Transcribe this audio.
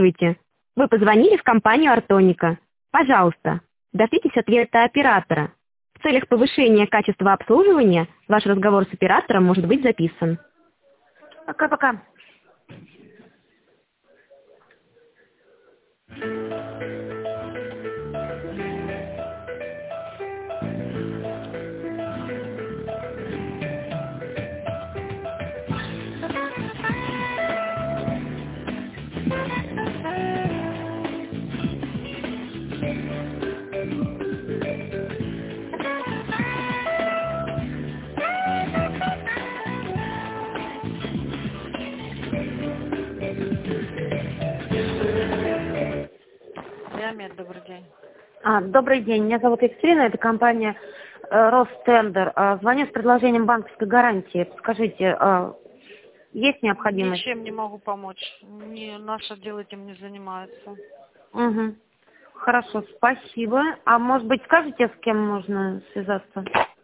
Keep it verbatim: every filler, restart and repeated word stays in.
Здравствуйте. Вы позвонили в компанию «Артоника». Пожалуйста, дождитесь ответа оператора. В целях повышения качества обслуживания ваш разговор с оператором может быть записан. Пока-пока. Диамет, добрый день. А, добрый день, меня зовут Екатерина, это компания э, Ростендер. А, звоню с предложением банковской гарантии. Скажите, а, есть необходимость? Ничем не могу помочь. Не, наш отдел этим не занимается. Угу. Хорошо, спасибо. А может быть, скажете, с кем можно связаться?